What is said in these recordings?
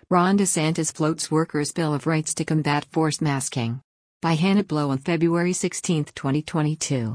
Ron DeSantis floats workers' Bill of Rights to combat forced masking. By Hannah Blow on February 16, 2022.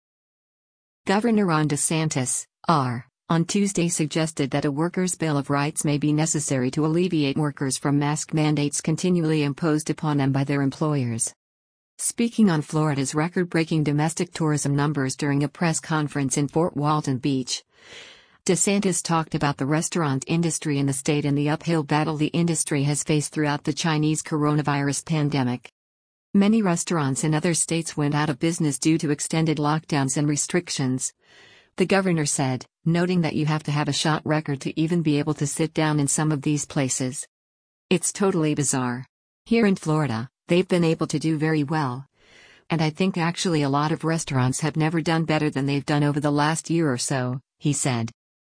Governor Ron DeSantis, R., on Tuesday suggested that a workers' Bill of Rights may be necessary to alleviate workers from mask mandates continually imposed upon them by their employers. Speaking on Florida's record-breaking domestic tourism numbers during a press conference in Fort Walton Beach, DeSantis talked about the restaurant industry in the state and the uphill battle the industry has faced throughout the Chinese coronavirus pandemic. Many restaurants in other states went out of business due to extended lockdowns and restrictions, the governor said, noting that you have to have a shot record to even be able to sit down in some of these places. It's totally bizarre. Here in Florida, they've been able to do very well. And I think actually a lot of restaurants have never done better than they've done over the last year or so, he said.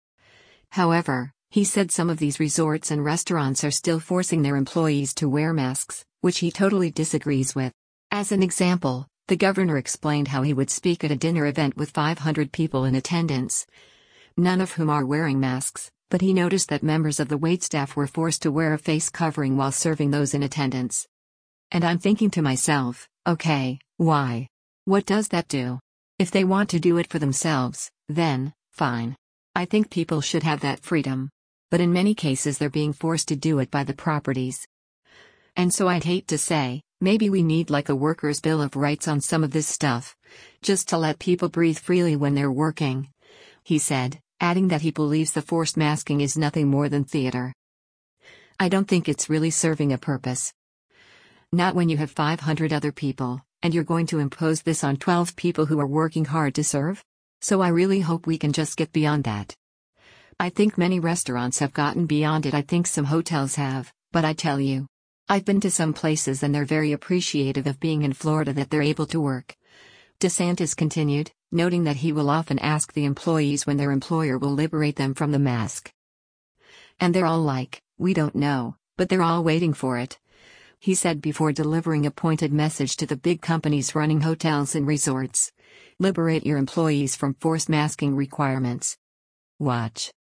However, he said some of these resorts and restaurants are still forcing their employees to wear masks, which he totally disagrees with. As an example, the governor explained how he would speak at a dinner event with 500 people in attendance, none of whom are wearing masks, but he noticed that members of the waitstaff were forced to wear a face covering while serving those in attendance. And I'm thinking to myself, okay, why? What does that do? If they want to do it for themselves, then, fine. I think people should have that freedom. But in many cases they're being forced to do it by the properties. And so I'd hate to say, maybe we need like a workers' Bill of Rights on some of this stuff, just to let people breathe freely when they're working, he said, adding that he believes the forced masking is nothing more than theater. I don't think it's really serving a purpose. Not when you have 500 other people, and you're going to impose this on 12 people who are working hard to serve? So I really hope we can just get beyond that. I think many restaurants have gotten beyond it. I think some hotels have, but I tell you, I've been to some places and they're very appreciative of being in Florida that they're able to work. DeSantis continued, noting that he will often ask the employees when their employer will liberate them from the mask. And they're all like, we don't know, but they're all waiting for it, he said before delivering a pointed message to the big companies running hotels and resorts. Liberate your employees from forced masking requirements. Watch.